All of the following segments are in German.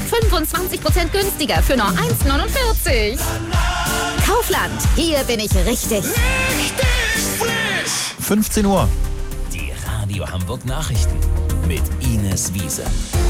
25% günstiger für nur 1,49. Kaufland, hier bin ich richtig. Richtig frisch! 15 Uhr. Die Radio Hamburg Nachrichten mit Ines Wiese.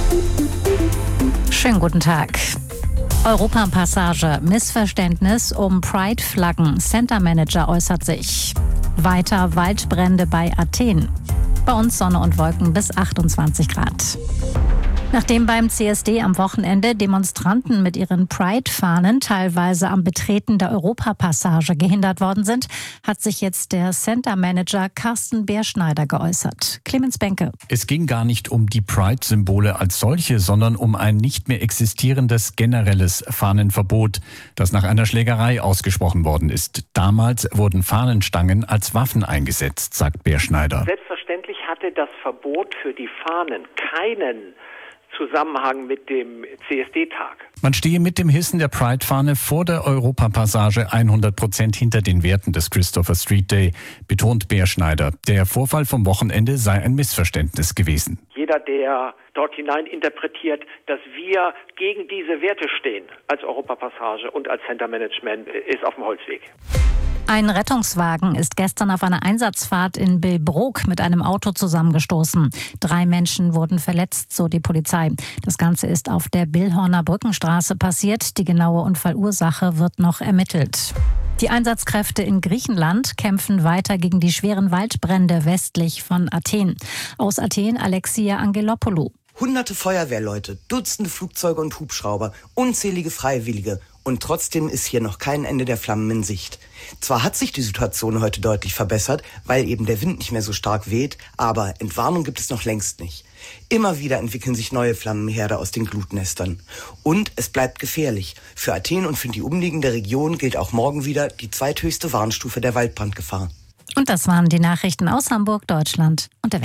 Schönen guten Tag. Europapassage, Missverständnis um Pride-Flaggen. Center Manager äußert sich. Weiter Waldbrände bei Athen. Bei uns Sonne und Wolken bis 28 Grad. Nachdem beim CSD am Wochenende Demonstranten mit ihren Pride-Fahnen teilweise am Betreten der Europapassage gehindert worden sind, hat sich jetzt der Center-Manager Carsten Beerschneider geäußert. Clemens Benke. Es ging gar nicht um die Pride-Symbole als solche, sondern um ein nicht mehr existierendes generelles Fahnenverbot, das nach einer Schlägerei ausgesprochen worden ist. Damals wurden Fahnenstangen als Waffen eingesetzt, sagt Beerschneider. Selbstverständlich hatte das Verbot für die Fahnen keinen Zusammenhang mit dem CSD-Tag. Man stehe mit dem Hissen der Pride-Fahne vor der Europapassage 100% hinter den Werten des Christopher Street Day, betont Beerschneider. Der Vorfall vom Wochenende sei ein Missverständnis gewesen. Jeder, der dort hinein interpretiert, dass wir gegen diese Werte stehen als Europapassage und als Center Management, ist auf dem Holzweg. Ein Rettungswagen ist gestern auf einer Einsatzfahrt in Billbrook mit einem Auto zusammengestoßen. 3 Menschen wurden verletzt, so die Polizei. Das Ganze ist auf der Billhorner Brückenstraße passiert. Die genaue Unfallursache wird noch ermittelt. Die Einsatzkräfte in Griechenland kämpfen weiter gegen die schweren Waldbrände westlich von Athen. Aus Athen Alexia Angelopoulou. Hunderte Feuerwehrleute, Dutzende Flugzeuge und Hubschrauber, unzählige Freiwillige. Und trotzdem ist hier noch kein Ende der Flammen in Sicht. Zwar hat sich die Situation heute deutlich verbessert, weil eben der Wind nicht mehr so stark weht, aber Entwarnung gibt es noch längst nicht. Immer wieder entwickeln sich neue Flammenherde aus den Glutnestern. Und es bleibt gefährlich. Für Athen und für die umliegende Region gilt auch morgen wieder die zweithöchste Warnstufe der Waldbrandgefahr. Und das waren die Nachrichten aus Hamburg, Deutschland und der Welt.